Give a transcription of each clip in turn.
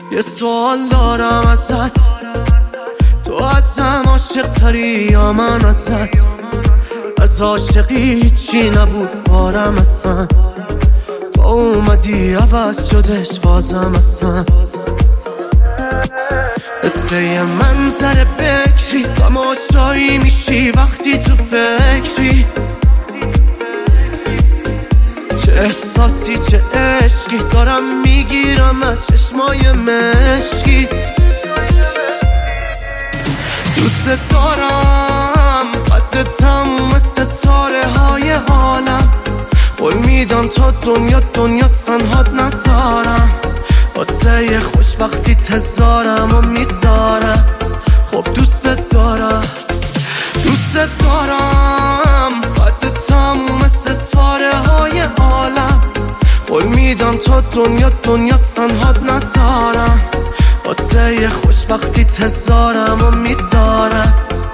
یه سوال دارم ازت، تو ازم عاشق تری یا من ازت؟ از عاشقی چی نبود بارم اصلا، تو اومدی عوض شدش بازم اصلا. مثل یه منظر بکری تماشایی میشی وقتی تو فکری، چه احساسی چه عشقی دارم میگیرم از چشمای مشکیت. دوست دارم قد تموم ستاره های عالم، قول میدم تا دنیا سنهات نذارم، واسه یه خوشبختی تزارم و میذارم. خب دوست دارم قد تموم ستاره های عالم، قول میدم تا دنیا سنهات نذارم، واسه یه خوشبختی تزارم و میذارم.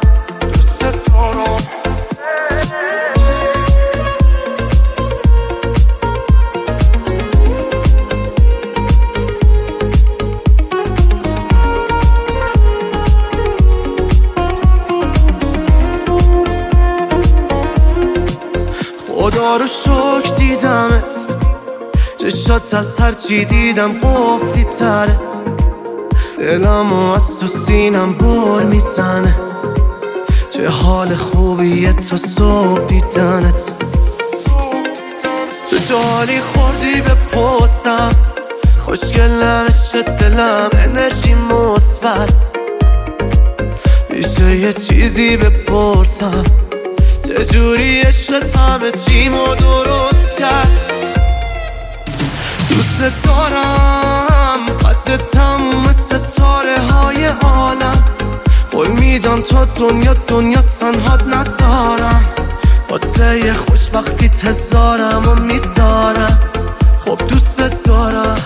خدا رو شکر دیدمت، چشات از هرچی دیدم قفلی تره، دلمو از تو سینم بر میزنه، چه حال خوبیه تا صبح دیدنت. تو جالی خوردی به پستم، خوشگلم عشق دلم انرژی مثبت، میشه یه چیزی بپرسم، چجوری عشقت همه چیمو درست کرد؟ دوست دارم قد تموم ستاره های عالم، قول میدم تا دنیا سنهات نذارم، واسه یه خوشبختی تزارم و میذارم. خب دوست دارم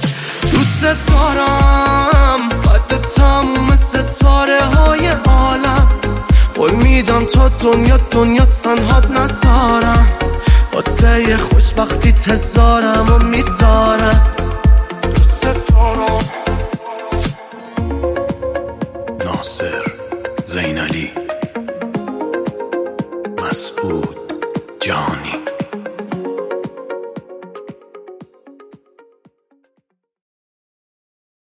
قد تموم ستاره های عالم، قول میدم تا دنیا سنهات نذارم، واسه یه خوشبختی تزارم و میذارم.